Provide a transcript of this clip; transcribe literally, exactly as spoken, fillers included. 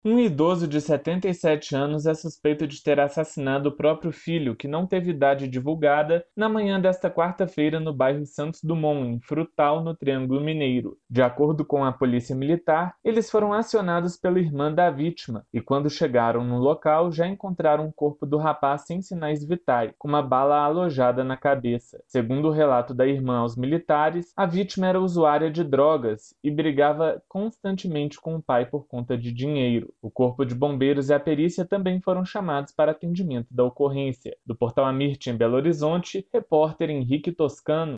Um idoso de setenta e sete anos é suspeito de ter assassinado o próprio filho, que não teve idade divulgada, na manhã desta quarta-feira no bairro Santos Dumont, em Frutal, no Triângulo Mineiro. De acordo com a polícia militar, eles foram acionados pela irmã da vítima e, quando chegaram no local, já encontraram o corpo do rapaz sem sinais vitais, com uma bala alojada na cabeça. Segundo o relato da irmã aos militares, a vítima era usuária de drogas e brigava constantemente com o pai por conta de dinheiro. O Corpo de Bombeiros e a perícia também foram chamados para atendimento da ocorrência. Do Portal Amirte, em Belo Horizonte, repórter Henrique Toscano.